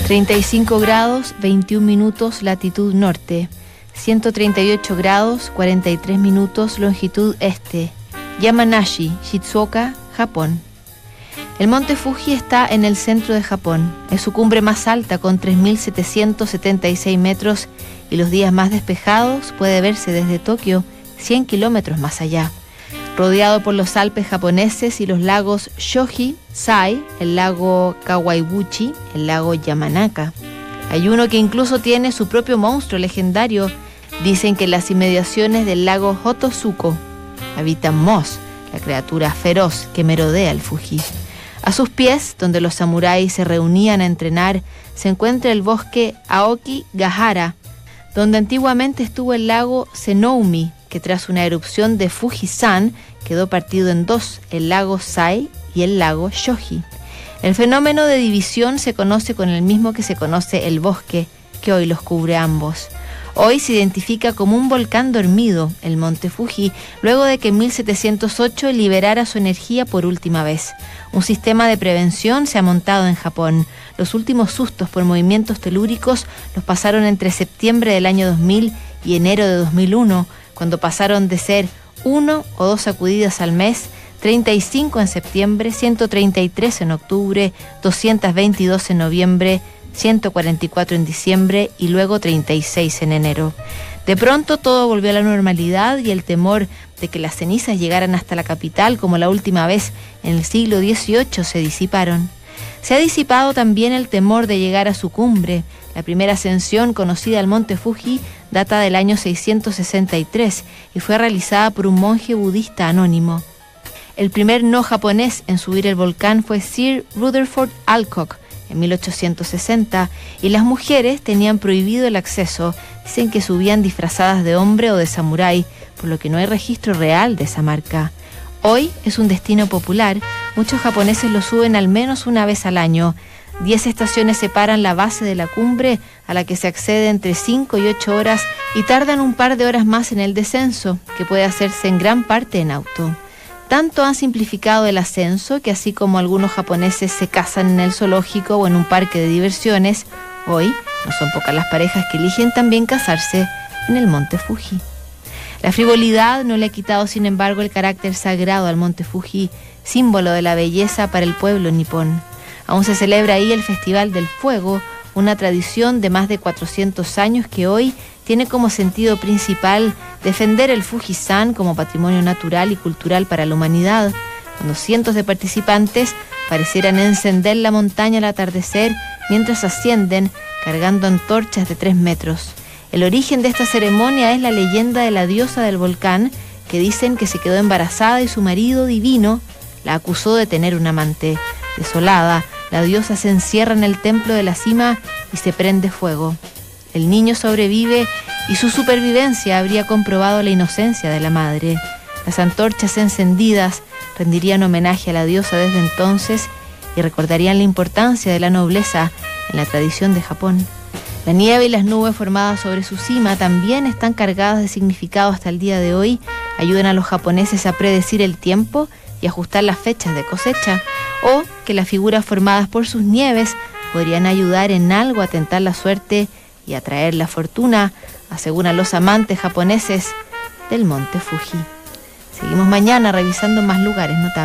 35 grados, 21 minutos, latitud norte. 138 grados, 43 minutos, longitud este. Yamanashi, Shizuoka, Japón. El monte Fuji está en el centro de Japón. Es su cumbre más alta con 3.776 metros y los días más despejados puede verse desde Tokio 100 kilómetros más allá. Rodeado por los Alpes japoneses y los lagos Shoji, Sai, el lago Kawaibuchi, el lago Yamanaka. Hay uno que incluso tiene su propio monstruo legendario. Dicen que en las inmediaciones del lago Hotosuko habita Moss, la criatura feroz que merodea el Fuji. A sus pies, donde los samuráis se reunían a entrenar, se encuentra el bosque Aokigahara, donde antiguamente estuvo el lago Senoumi, que tras una erupción de Fujisan quedó partido en dos, el lago Sai y el lago Shoji. El fenómeno de división se conoce con el mismo que se conoce el bosque, que hoy los cubre ambos. Hoy se identifica como un volcán dormido, el monte Fuji, luego de que en 1708 liberara su energía por última vez. Un sistema de prevención se ha montado en Japón. Los últimos sustos por movimientos telúricos los pasaron entre septiembre del año 2000 y enero de 2001, cuando pasaron de ser 1 o 2 sacudidas al mes, 35 en septiembre, 133 en octubre, 222 en noviembre, 144 en diciembre y luego 36 en enero. De pronto todo volvió a la normalidad y el temor de que las cenizas llegaran hasta la capital como la última vez en el siglo XVIII se disiparon. Se ha disipado también el temor de llegar a su cumbre. La primera ascensión conocida al monte Fuji data del año 663 y fue realizada por un monje budista anónimo. El primer no japonés en subir el volcán fue Sir Rutherford Alcock en 1860 y las mujeres tenían prohibido el acceso. Dicen que subían disfrazadas de hombre o de samurái, por lo que no hay registro real de esa marca. Hoy es un destino popular. Muchos japoneses lo suben al menos una vez al año. 10 estaciones separan la base de la cumbre, a la que se accede entre 5 y 8 horas y tardan un par de horas más en el descenso, que puede hacerse en gran parte en auto. Tanto han simplificado el ascenso que así como algunos japoneses se casan en el zoológico o en un parque de diversiones, hoy no son pocas las parejas que eligen también casarse en el monte Fuji. La frivolidad no le ha quitado, sin embargo, el carácter sagrado al monte Fuji, símbolo de la belleza para el pueblo nipón. Aún se celebra ahí el Festival del Fuego, una tradición de más de 400 años que hoy tiene como sentido principal defender el Fujisan como patrimonio natural y cultural para la humanidad, cuando cientos de participantes parecieran encender la montaña al atardecer mientras ascienden cargando antorchas de 3 metros. El origen de esta ceremonia es la leyenda de la diosa del volcán, que dicen que se quedó embarazada y su marido divino la acusó de tener un amante. Desolada, la diosa se encierra en el templo de la cima y se prende fuego. El niño sobrevive y su supervivencia habría comprobado la inocencia de la madre. Las antorchas encendidas rendirían homenaje a la diosa desde entonces y recordarían la importancia de la nobleza en la tradición de Japón. La nieve y las nubes formadas sobre su cima también están cargadas de significado hasta el día de hoy. Ayudan a los japoneses a predecir el tiempo y ajustar las fechas de cosecha, o que las figuras formadas por sus nieves podrían ayudar en algo a tentar la suerte y atraer la fortuna, aseguran los amantes japoneses del monte Fuji. Seguimos mañana revisando más lugares notables.